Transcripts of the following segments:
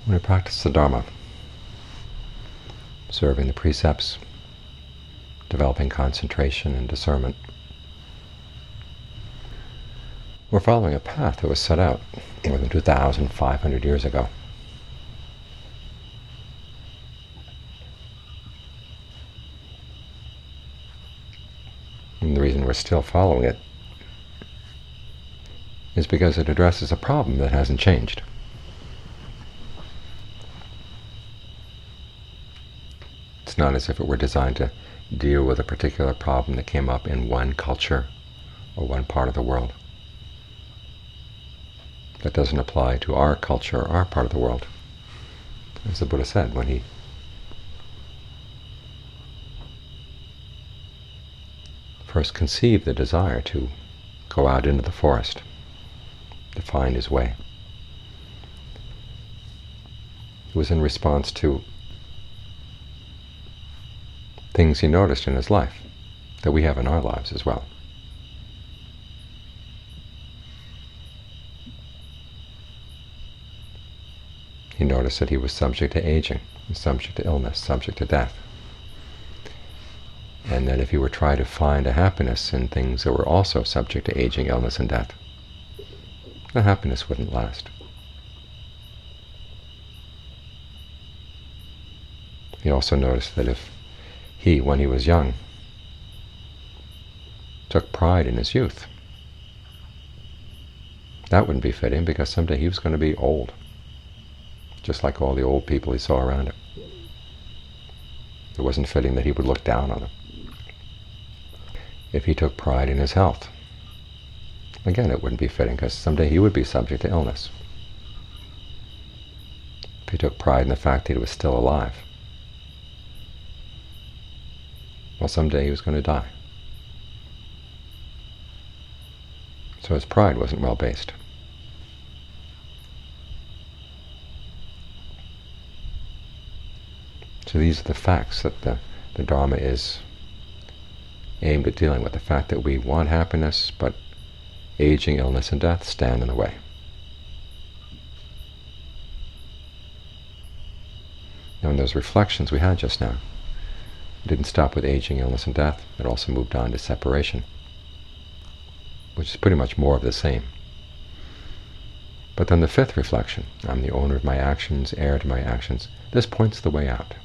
When we practice the Dharma, observing the precepts, developing concentration and discernment, we're following a path that was set out more than 2,500 years ago. And the reason we're still following it is because it addresses a problem that hasn't changed. It's not as if it were designed to deal with a particular problem that came up in one culture or one part of the world. That doesn't apply to our culture or our part of the world. As the Buddha said when he first conceived the desire to go out into the forest to find his way. It was in response to things he noticed in his life that we have in our lives as well. He noticed that he was subject to aging, subject to illness, subject to death. And that if he were trying to find a happiness in things that were also subject to aging, illness, and death, the happiness wouldn't last. He also noticed that if he, when he was young, took pride in his youth, that wouldn't be fitting, because someday he was going to be old, just like all the old people he saw around him. It wasn't fitting that he would look down on them. If he took pride in his health, again, it wouldn't be fitting, because someday he would be subject to illness. If he took pride in the fact that he was still alive, well, someday he was going to die. So his pride wasn't well based. So these are the facts that the Dharma is aimed at dealing with. The fact that we want happiness, but aging, illness, and death stand in the way. Now, in those reflections we had just now, it didn't stop with aging, illness, and death. It also moved on to separation, which is pretty much more of the same. But then the fifth reflection, I'm the owner of my actions, heir to my actions, this points the way out.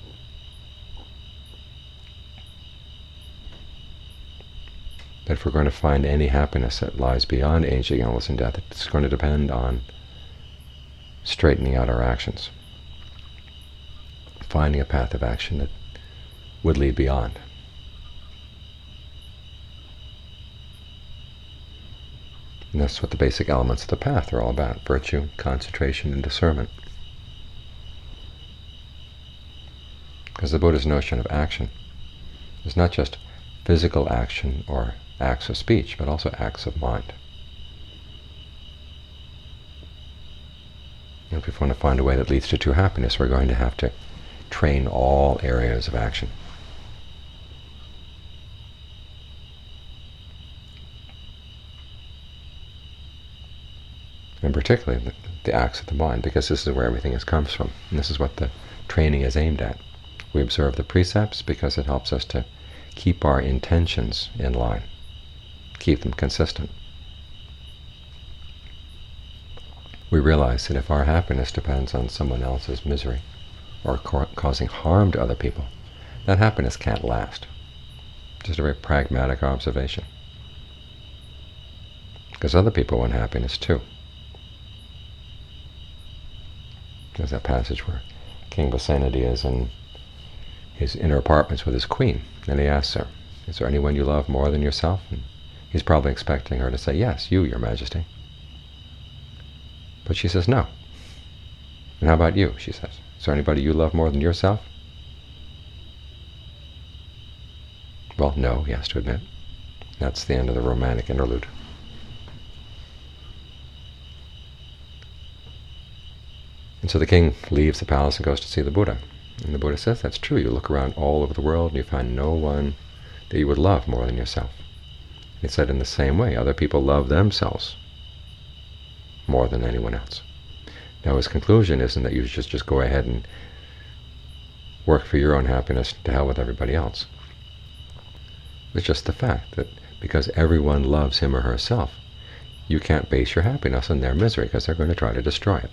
That if we're going to find any happiness that lies beyond aging, illness, and death, it's going to depend on straightening out our actions, finding a path of action that would lead beyond. And that's what the basic elements of the path are all about: virtue, concentration, and discernment. Because the Buddha's notion of action is not just physical action or acts of speech, but also acts of mind. And if we want to find a way that leads to true happiness, we're going to have to train all areas of action. And particularly the acts of the mind, because this is where everything comes from. And this is what the training is aimed at. We observe the precepts because it helps us to keep our intentions in line, keep them consistent. We realize that if our happiness depends on someone else's misery or causing harm to other people, that happiness can't last. Just a very pragmatic observation. Because other people want happiness too. There's that passage where King Vasanadi is in his inner apartments with his queen, and he asks her, "Is there anyone you love more than yourself?" And he's probably expecting her to say, "Yes, you, Your Majesty." But she says, "No." "And how about you?" she says. "Is there anybody you love more than yourself?" Well, no, he has to admit. That's the end of the romantic interlude. And so the king leaves the palace and goes to see the Buddha. And the Buddha says, that's true. You look around all over the world and you find no one that you would love more than yourself. He said, in the same way, other people love themselves more than anyone else. Now his conclusion isn't that you should just go ahead and work for your own happiness, to hell with everybody else. It's just the fact that because everyone loves him or herself, you can't base your happiness on their misery, because they're going to try to destroy it.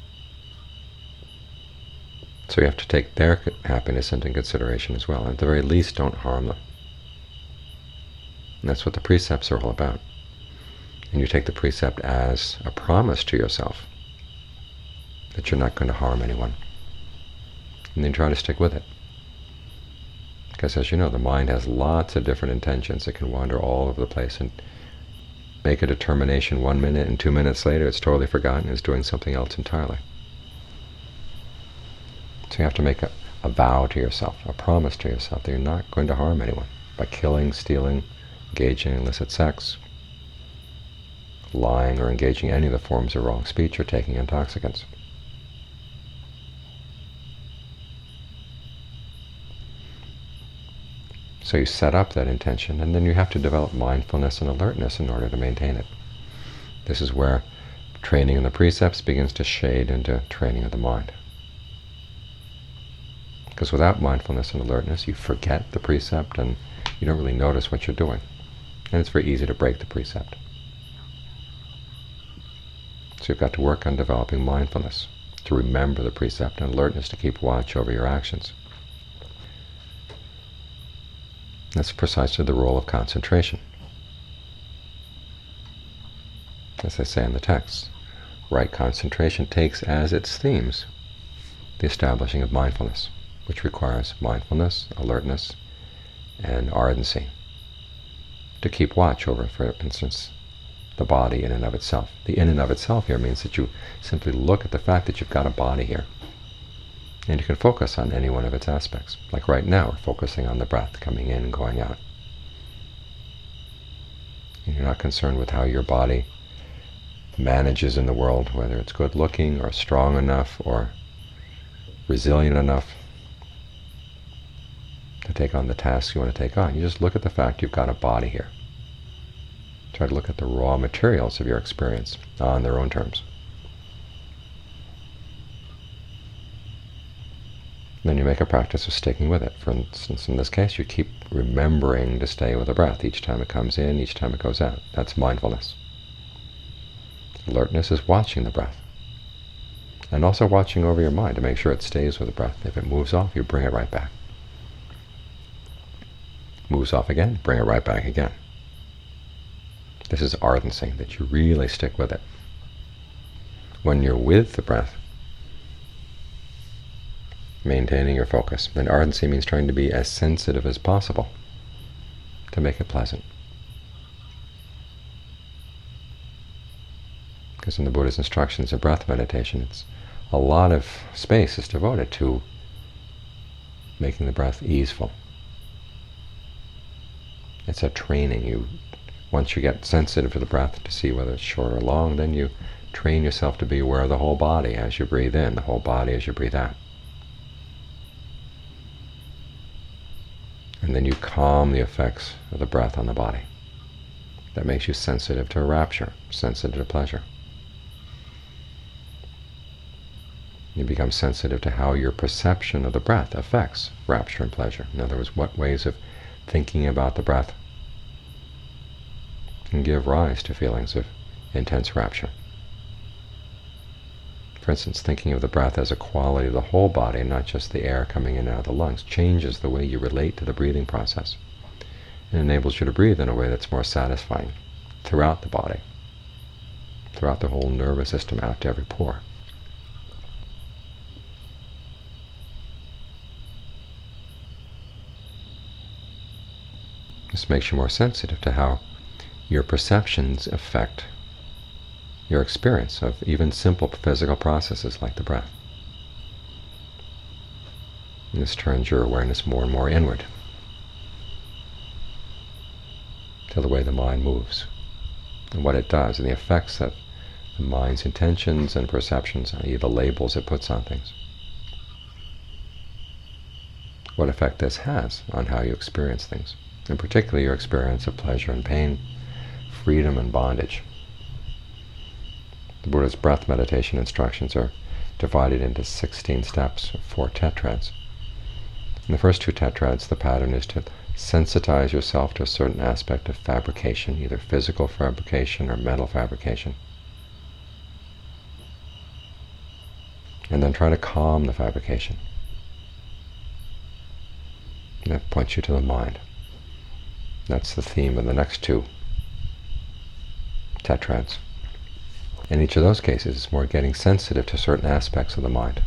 So you have to take their happiness into consideration as well. At the very least, don't harm them. And that's what the precepts are all about. And you take the precept as a promise to yourself that you're not going to harm anyone. And then try to stick with it. Because as you know, the mind has lots of different intentions. It can wander all over the place and make a determination 1 minute, and 2 minutes later it's totally forgotten, it's doing something else entirely. So you have to make a vow to yourself, a promise to yourself, that you're not going to harm anyone by killing, stealing, engaging in illicit sex, lying, or engaging in any of the forms of wrong speech, or taking intoxicants. So you set up that intention, and then you have to develop mindfulness and alertness in order to maintain it. This is where training in the precepts begins to shade into training of the mind. Because without mindfulness and alertness, you forget the precept and you don't really notice what you're doing. And it's very easy to break the precept. So you've got to work on developing mindfulness, to remember the precept, and alertness to keep watch over your actions. That's precisely the role of concentration. As I say in the text, right concentration takes as its themes the establishing of mindfulness, which requires mindfulness, alertness, and ardency to keep watch over, for instance, the body in and of itself. The in and of itself here means that you simply look at the fact that you've got a body here, and you can focus on any one of its aspects. Like right now, we're focusing on the breath coming in and going out. And you're not concerned with how your body manages in the world, whether it's good looking or strong enough or resilient enough to take on the tasks you want to take on. You just look at the fact you've got a body here. Try to look at the raw materials of your experience on their own terms. Then you make a practice of sticking with it. For instance, in this case, you keep remembering to stay with the breath each time it comes in, each time it goes out. That's mindfulness. Alertness is watching the breath. And also watching over your mind to make sure it stays with the breath. If it moves off, you bring it right back. Moves off again, bring it right back again. This is ardency, that you really stick with it. When you're with the breath, maintaining your focus, then ardency means trying to be as sensitive as possible to make it pleasant. Because in the Buddha's instructions of breath meditation, a lot of space is devoted to making the breath easeful. It's a training. Once you get sensitive to the breath to see whether it's short or long, then you train yourself to be aware of the whole body as you breathe in, the whole body as you breathe out. And then you calm the effects of the breath on the body. That makes you sensitive to rapture, sensitive to pleasure. You become sensitive to how your perception of the breath affects rapture and pleasure. In other words, what ways of thinking about the breath can give rise to feelings of intense rapture. For instance, thinking of the breath as a quality of the whole body and not just the air coming in and out of the lungs changes the way you relate to the breathing process. It enables you to breathe in a way that's more satisfying throughout the body, throughout the whole nervous system, out to every pore. This makes you more sensitive to how your perceptions affect your experience of even simple physical processes like the breath. And this turns your awareness more and more inward to the way the mind moves and what it does and the effects of the mind's intentions and perceptions, i.e. the labels it puts on things. What effect this has on how you experience things, and particularly your experience of pleasure and pain, freedom and bondage. The Buddha's breath meditation instructions are divided into 16 steps, 4 tetrads. In the first 2 tetrads, the pattern is to sensitize yourself to a certain aspect of fabrication, either physical fabrication or mental fabrication. And then try to calm the fabrication. And that points you to the mind. That's the theme of the next 2 tetrads. In each of those cases, it's more getting sensitive to certain aspects of the mind.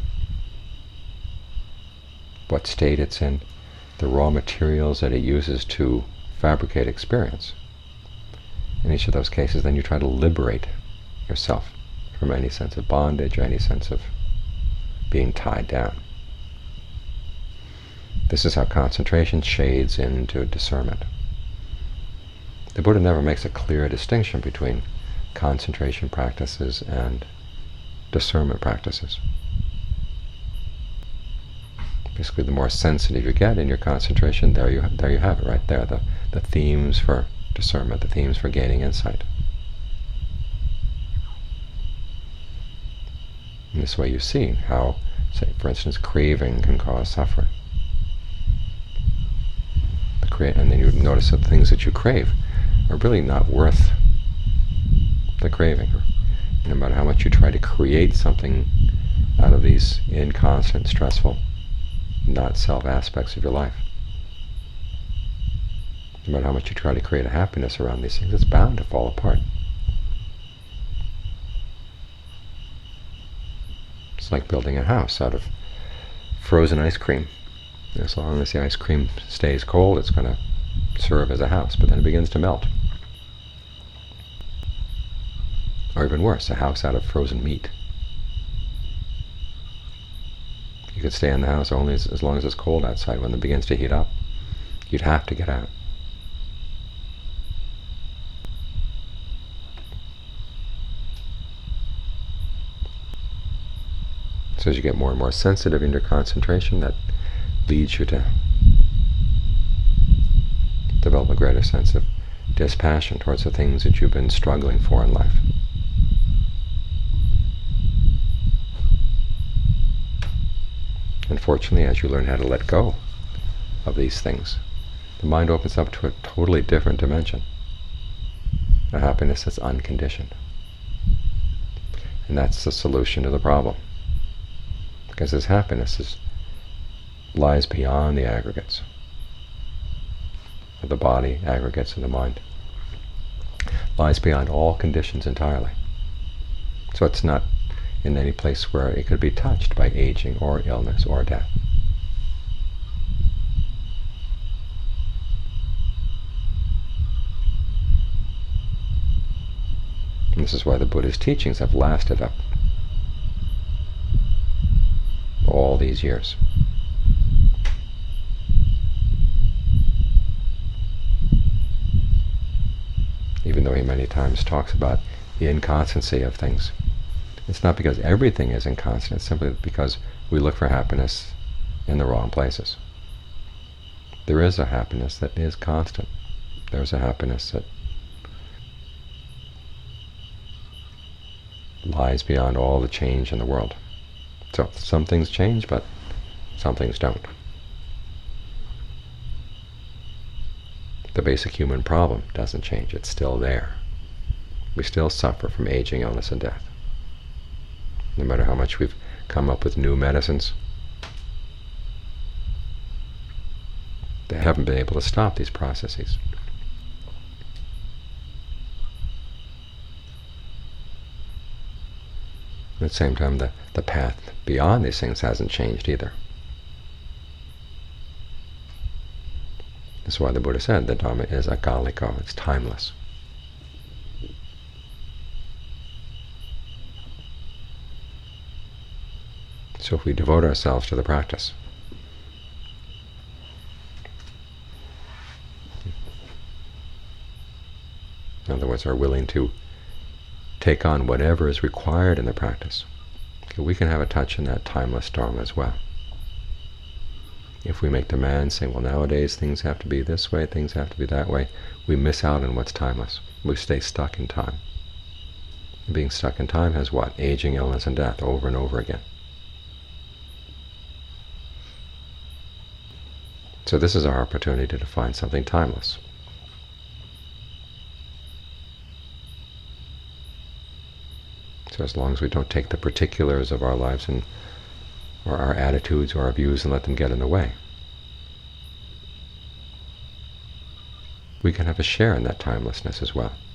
What state it's in, the raw materials that it uses to fabricate experience. In each of those cases, then you try to liberate yourself from any sense of bondage or any sense of being tied down. This is how concentration shades into discernment. The Buddha never makes a clear distinction between concentration practices and discernment practices. Basically, the more sensitive you get in your concentration, there you have it right there, the themes for discernment, the themes for gaining insight. In this way you see how, say, for instance, craving can cause suffering. And then you notice that the things that you crave are really not worth the craving. No matter how much you try to create something out of these inconstant, stressful, not self aspects of your life, no matter how much you try to create a happiness around these things, it's bound to fall apart. It's like building a house out of frozen ice cream. As long as the ice cream stays cold, it's going to serve as a house, but then it begins to melt. Or even worse, a house out of frozen meat. You could stay in the house only as long as it's cold outside. When it begins to heat up, you'd have to get out. So as you get more and more sensitive in your concentration, that leads you to develop a greater sense of dispassion towards the things that you've been struggling for in life. Unfortunately, as you learn how to let go of these things, the mind opens up to a totally different dimension, a happiness that's unconditioned. And that's the solution to the problem. Because this happiness lies beyond the aggregates of the body, aggregates of the mind. Lies beyond all conditions entirely. So it's not in any place where it could be touched by aging or illness or death. And this is why the Buddha's teachings have lasted up all these years. Even though he many times talks about the inconstancy of things. It's not because everything is inconstant, it's simply because we look for happiness in the wrong places. There is a happiness that is constant. There's a happiness that lies beyond all the change in the world. So some things change, but some things don't. The basic human problem doesn't change. It's still there. We still suffer from aging, illness, and death. No matter how much we've come up with new medicines, they haven't been able to stop these processes. At the same time, the path beyond these things hasn't changed either. That's why the Buddha said the Dharma is akaliko, it's timeless. So if we devote ourselves to the practice, in other words, are willing to take on whatever is required in the practice, we can have a touch in that timeless Dharma as well. If we make demands saying, well, nowadays things have to be this way, things have to be that way, we miss out on what's timeless. We stay stuck in time. And being stuck in time has what? Aging, illness, and death over and over again. So this is our opportunity to find something timeless. So as long as we don't take the particulars of our lives or our attitudes or our views and let them get in the way, we can have a share in that timelessness as well.